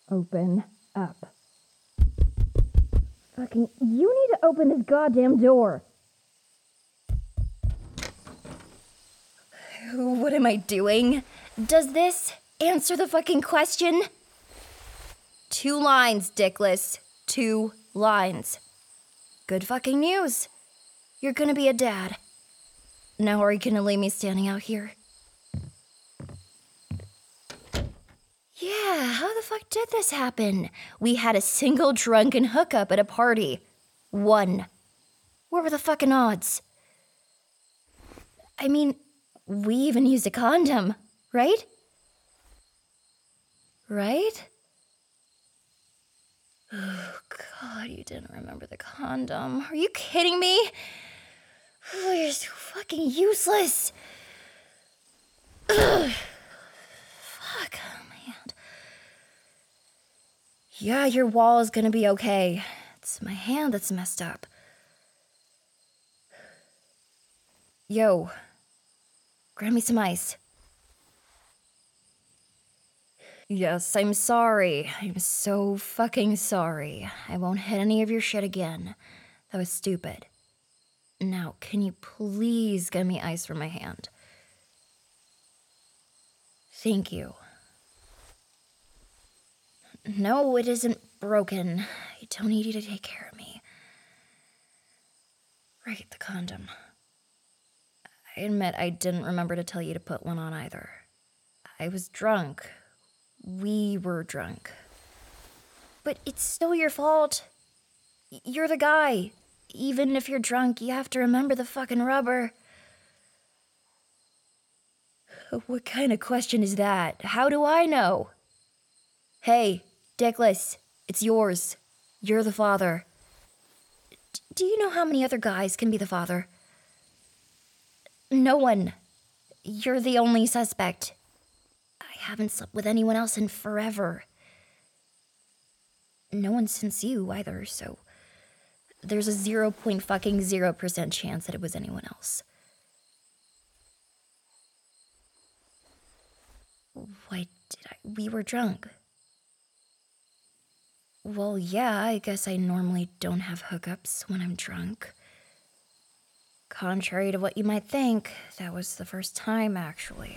Open up. Fucking, you need to open this goddamn door. What am I doing? Does this answer the fucking question? 2 lines, Dickless. 2 lines. Good fucking news. You're gonna be a dad. Now are you gonna leave me standing out here? Yeah, how the fuck did this happen? We had a single drunken hookup at a party. 1. What were the fucking odds? I mean, we even used a condom, right? Right? Oh, God, you didn't remember the condom. Are you kidding me? Oh, you're so fucking useless. Ugh. Fuck, oh, my hand. Yeah, your wall is gonna be okay. It's my hand that's messed up. Yo, grab me some ice. Yes, I'm sorry. I'm so fucking sorry. I won't hit any of your shit again. That was stupid. Now, can you please get me ice from my hand? Thank you. No, it isn't broken. I don't need you to take care of me. Right, the condom. I admit I didn't remember to tell you to put one on either. I was drunk. We were drunk. But it's still your fault. You're the guy. Even if you're drunk, you have to remember the fucking rubber. What kind of question is that? How do I know? Hey, Dickless, it's yours. You're the father. Do you know how many other guys can be the father? No one. You're the only suspect. I haven't slept with anyone else in forever. No one since you either, so there's a 0.0% chance that it was anyone else. Why did I? We were drunk. Well, yeah, I guess I normally don't have hookups when I'm drunk. Contrary to what you might think, that was the first time, actually.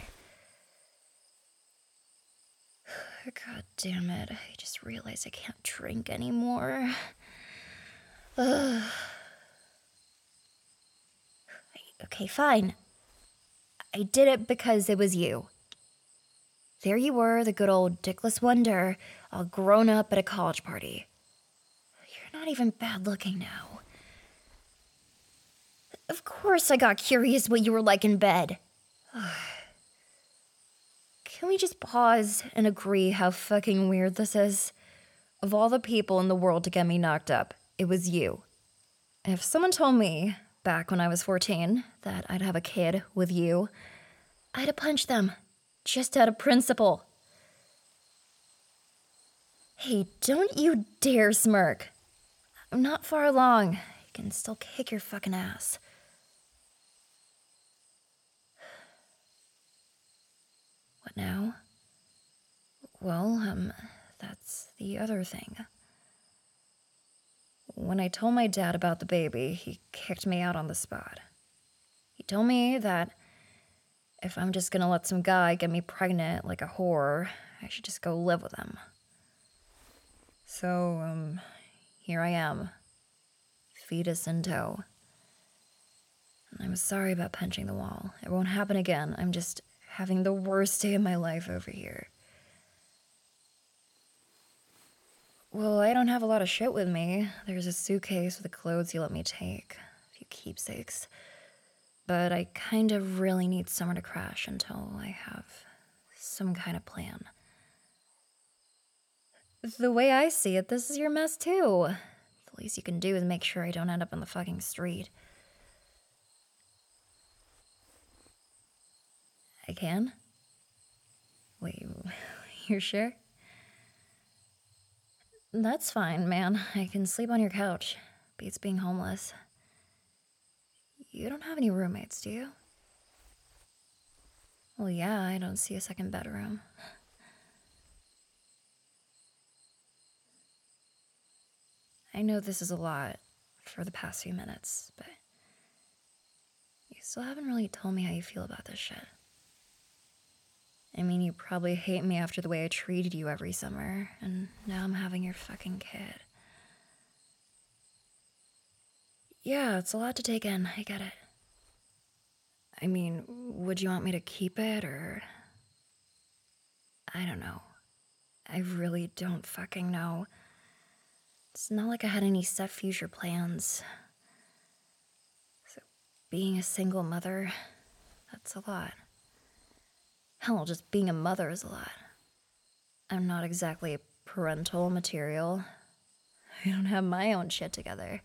God damn it, I just realized I can't drink anymore. Ugh. Okay, fine. I did it because it was you. There you were, the good old dickless wonder, all grown up at a college party. You're not even bad looking now. Of course I got curious what you were like in bed. Can we just pause and agree how fucking weird this is? Of all the people in the world to get me knocked up, it was you. If someone told me, back when I was 14, that I'd have a kid with you, I'd have punched them, just out of principle. Hey, don't you dare smirk. I'm not far along. I can still kick your fucking ass. What now? Well, that's the other thing. When I told my dad about the baby, he kicked me out on the spot. He told me that if I'm just gonna let some guy get me pregnant like a whore, I should just go live with him. So, here I am. Fetus in tow. I'm sorry about punching the wall. It won't happen again. I'm just having the worst day of my life over here. Well, I don't have a lot of shit with me. There's a suitcase with the clothes you let me take. A few keepsakes. But I kind of really need somewhere to crash until I have some kind of plan. The way I see it, this is your mess too. The least you can do is make sure I don't end up on the fucking street. I can? Wait, you're sure? That's fine, man. I can sleep on your couch. Beats being homeless. You don't have any roommates, do you? Well, yeah, I don't see a second bedroom. I know this is a lot for the past few minutes, but you still haven't really told me how you feel about this shit. I mean, you probably hate me after the way I treated you every summer, and now I'm having your fucking kid. Yeah, it's a lot to take in, I get it. I mean, would you want me to keep it, or... I don't know. I really don't fucking know. It's not like I had any set future plans. So, being a single mother, that's a lot. Hell, just being a mother is a lot. I'm not exactly parental material. I don't have my own shit together.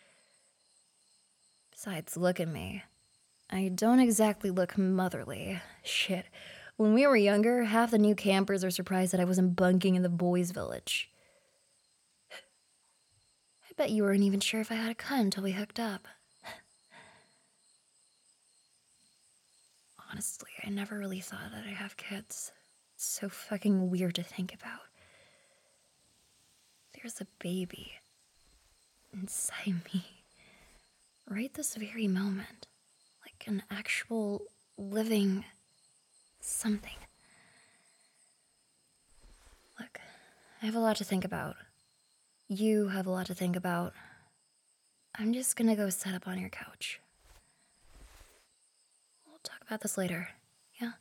Besides, look at me. I don't exactly look motherly. Shit. When we were younger, half the new campers are surprised that I wasn't bunking in the boys' village. I bet you weren't even sure if I had a cut until we hooked up. Honestly, I never really thought that I'd have kids. It's so fucking weird to think about. There's a baby inside me. Right this very moment. Like an actual living something. Look, I have a lot to think about. You have a lot to think about. I'm just gonna go set up on your couch. We'll talk about this later, yeah?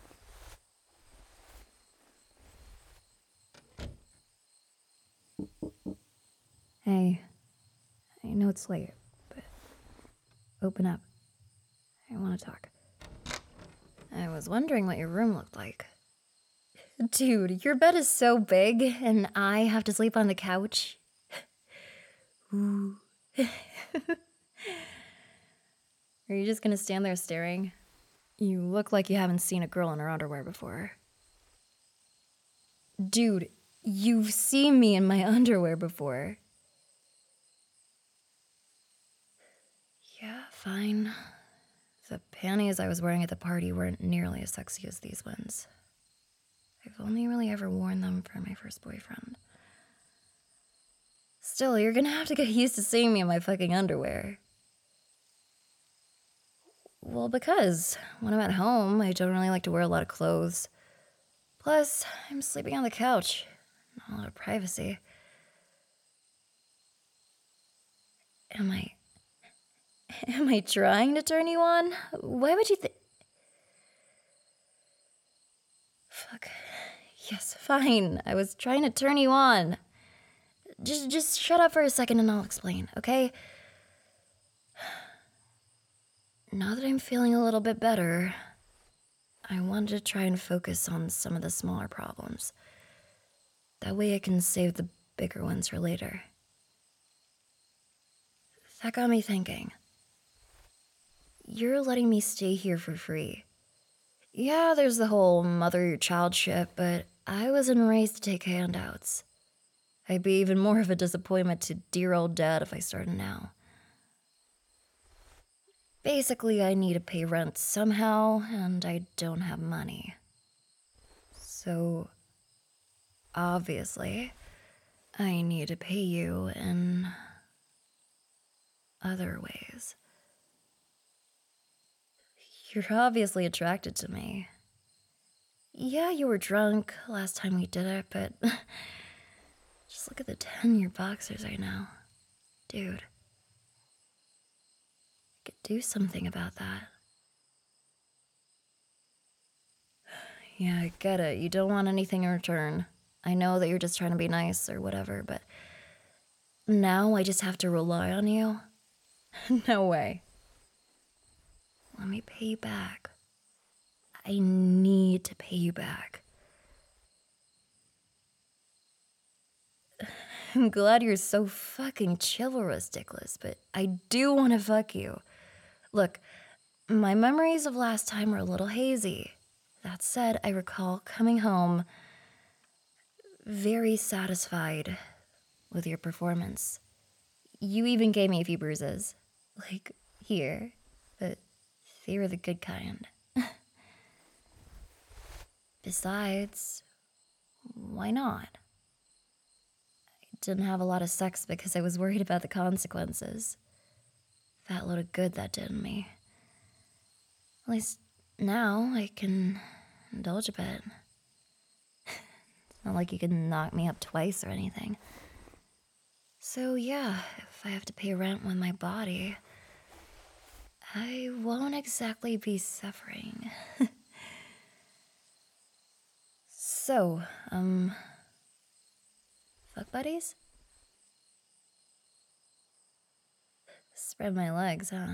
Hey, I know it's late, but open up. I want to talk. I was wondering what your room looked like. Dude, your bed is so big, and I have to sleep on the couch. Ooh. Are you just gonna stand there staring? You look like you haven't seen a girl in her underwear before. Dude, you've seen me in my underwear before. Yeah, fine. The panties I was wearing at the party weren't nearly as sexy as these ones. I've only really ever worn them for my first boyfriend. Still, you're gonna have to get used to seeing me in my fucking underwear. Well, because when I'm at home, I don't really like to wear a lot of clothes. Plus, I'm sleeping on the couch. Not a lot of privacy. Am I trying to turn you on? Why would you think... Fuck. Yes, fine. I was trying to turn you on. Just shut up for a second and I'll explain, okay? Now that I'm feeling a little bit better, I wanted to try and focus on some of the smaller problems. That way I can save the bigger ones for later. That got me thinking. You're letting me stay here for free. Yeah, there's the whole mother your child shit, but I wasn't raised to take handouts. I'd be even more of a disappointment to dear old dad if I started now. Basically, I need to pay rent somehow, and I don't have money. So, obviously, I need to pay you in other ways. You're obviously attracted to me. Yeah, you were drunk last time we did it, but just look at the 10 in your boxers right now. Dude, I could do something about that. Yeah, I get it. You don't want anything in return. I know that you're just trying to be nice or whatever, but now I just have to rely on you? No way. Let me pay you back. I need to pay you back. I'm glad you're so fucking chivalrous, Dickless, but I do want to fuck you. Look, my memories of last time were a little hazy. That said, I recall coming home very satisfied with your performance. You even gave me a few bruises. Like, here. But they were the good kind. Besides, why not? I didn't have a lot of sex because I was worried about the consequences. That load of good that did me. At least now I can indulge a bit. It's not like you can knock me up twice or anything. So yeah, if I have to pay rent with my body, I won't exactly be suffering. So, fuck buddies? Spread my legs, huh?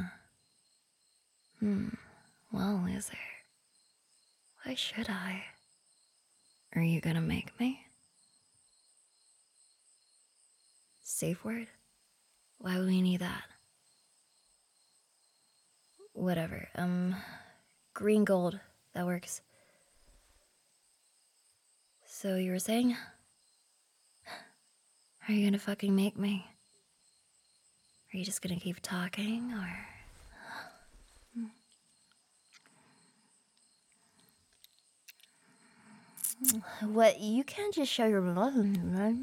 Well, loser. Why should I? Are you gonna make me? Safe word? Why would we need that? Whatever, green gold, that works. So you were saying? Are you gonna fucking make me? Are you just gonna keep talking, or? What? You can't just show your love, right?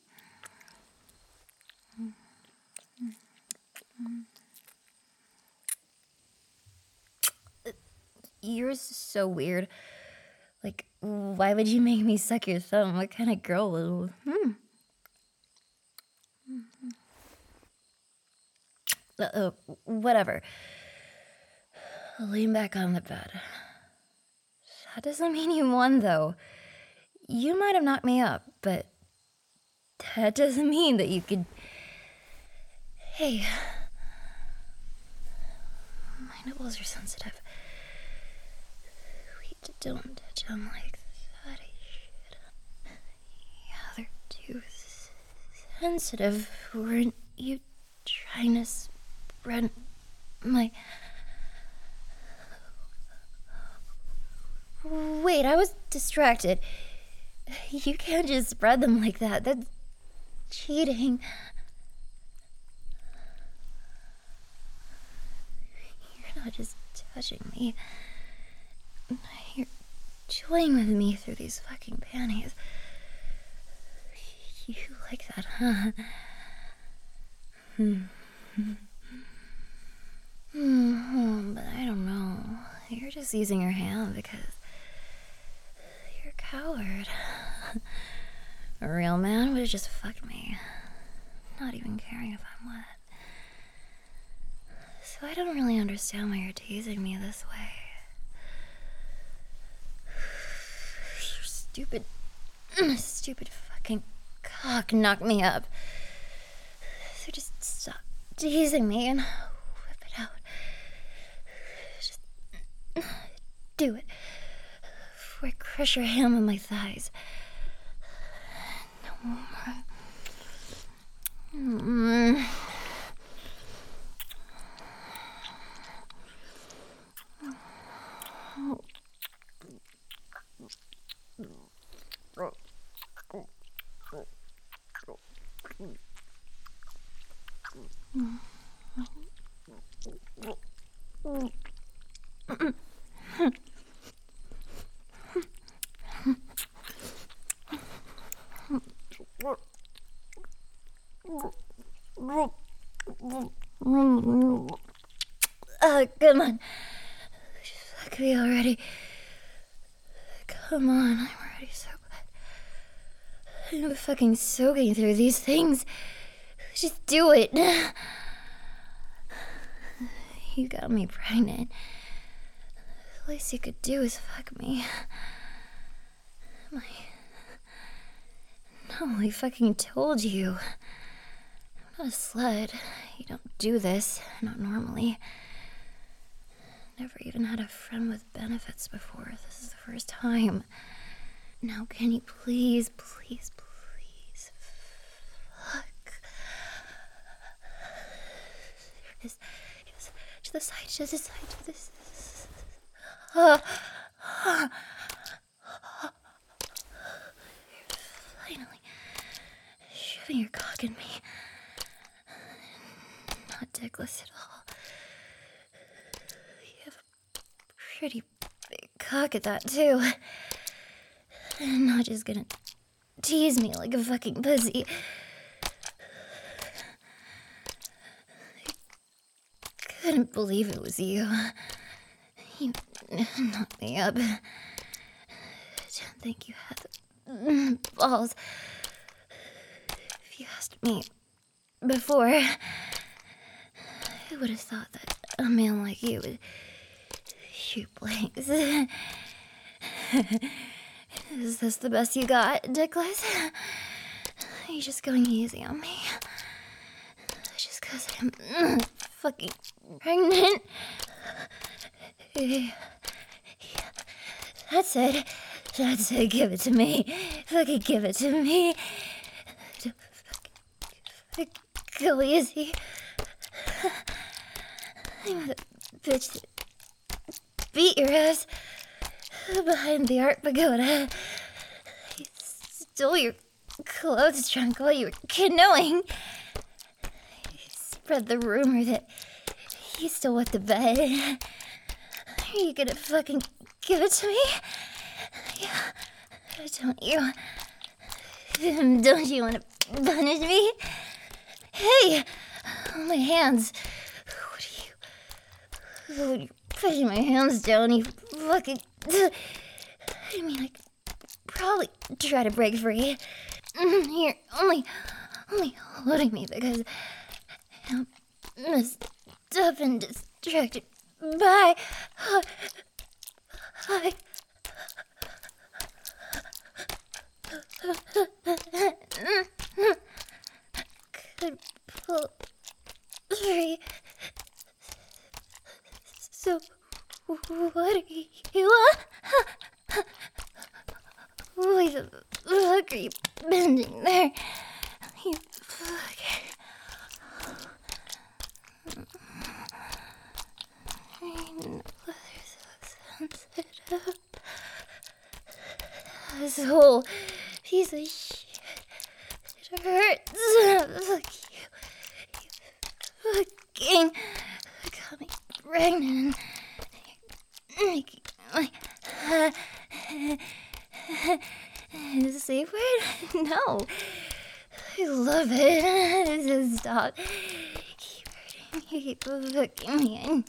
You're so weird. Like, why would you make me suck your thumb? What kind of girl will? Whatever. Lean back on the bed. That doesn't mean you won, though. You might have knocked me up, but that doesn't mean that you could... Hey. My nipples are sensitive. Wait, don't touch them like that. Yeah, they're too sensitive. Weren't you trying to spread my... Wait, I was distracted. You can't just spread them like that. That's cheating. You're not just touching me. You're toying with me through these fucking panties. You like that, huh? But I don't know. You're just using your hand because you're a coward. A real man would have just fucked me, not even caring if I'm wet. So I don't really understand why you're teasing me this way. Your stupid fucking cock knocked me up. So just stop teasing me and whip it out. Just do it. Before I crush your ham on my thighs. No more. Come on. Fuck me already. Come on, I'm already so good. I'm fucking soaking through these things. Just do it. You got me pregnant. The least you could do is fuck me. No, I fucking told you. I'm not a slut. You don't do this. Not normally. Never even had a friend with benefits before. This is the first time. Now can you please fuck? Yes. To the side, to the side, to this. Finally shoving your cock in me. Not dickless at all. You have a pretty big cock at that, too. Not just gonna tease me like a fucking pussy. couldn't believe it was you. You knocked me up. I didn't think you had the balls. If you asked me before, I would have thought that a man like you would shoot blanks. Is this the best you got, Dickless? Are you just going easy on me? Just 'cause I'm fucking pregnant? That's it. That's it. Give it to me. Fucking give it to me. Go easy. I'm the bitch that beat your ass behind the Art Pagoda. He stole your clothes trunk while you were canoeing. He spread the rumor that you still wet the bed. Are you gonna fucking give it to me? Yeah. Don't you? Don't you want to punish me? Hey! My hands. What are you pushing my hands down, you fucking... I mean, I could probably try to break free. You're only holding me because I'm messed up and distracted by... could pull free. So, what are you want? Why the fuck are you bending there? You fucker. I know they're so sensitive. This whole piece of shit. It hurts. Fuck you. You fucking got me pregnant. Is it a safe word? No. I love it. Just stop. Keep hurting me. Keep fucking me. I need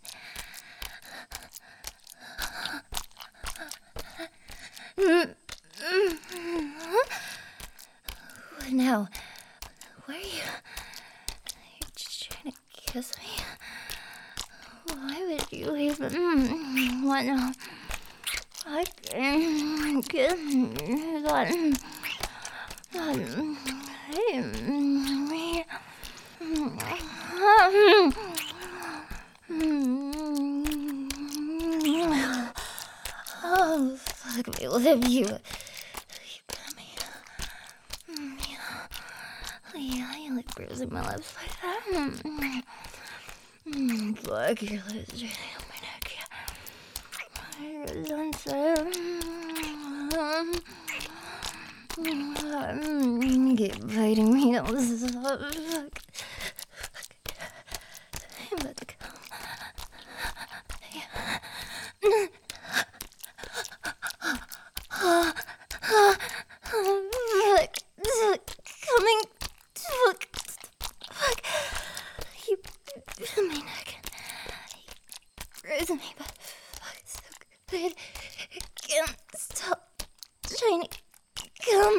it. What now? Where are you? You're just trying to kiss me. Why would you even... What now? I can kiss me. Oh, fuck me, live you. You got me. Yeah, you like bruising my lips like that. Fuck your lips really on my neck. Don't say. Keep biting me. Don't stop. Fuck. I'm about to come. Coming. Fuck. You bit my neck. You bruising me, but fuck, it's so good. I can't stop trying to come.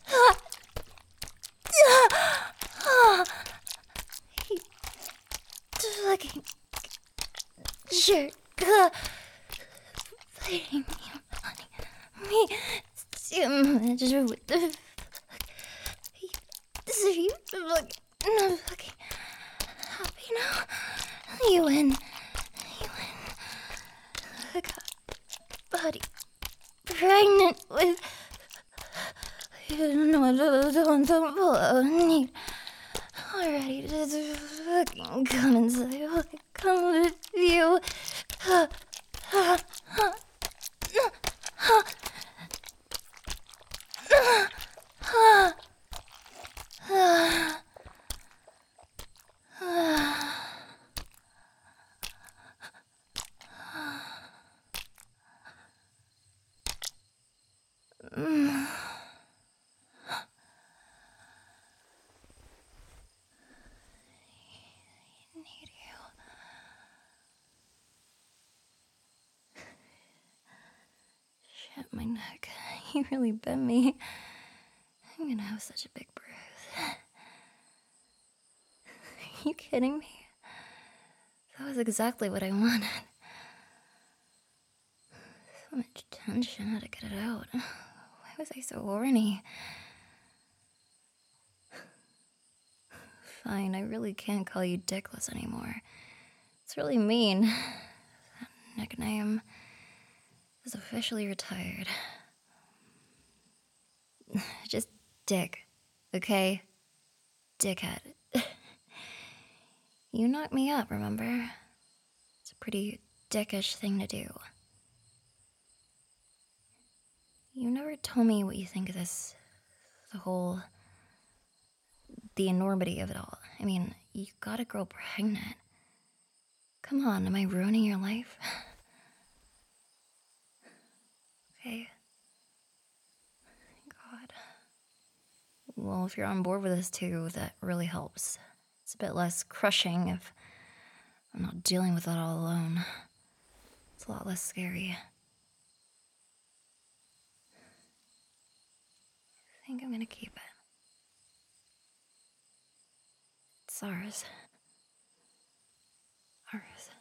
You fucking jerk. Biting me, honey. Me too much. What the fuck? Are you fucking happy now? You win. I got Buddy pregnant with... I don't know what those ones are need. Already just fucking come inside. Fucking come with you. Need you. my neck. You really bit me. I'm gonna have such a big bruise. Are you kidding me? That was exactly what I wanted. So much tension, how to get it out. Why was I so horny? Fine, I really can't call you Dickless anymore. It's really mean. That nickname is officially retired. Just Dick, okay? Dickhead. You knocked me up, remember? It's a pretty dickish thing to do. You never told me what you think of this, the enormity of it all. I mean, you got a girl pregnant. Come on, am I ruining your life? Okay. God. Well, if you're on board with this too, that really helps. It's a bit less crushing if I'm not dealing with it all alone. It's a lot less scary. I think I'm gonna keep it. It's ours. Ours.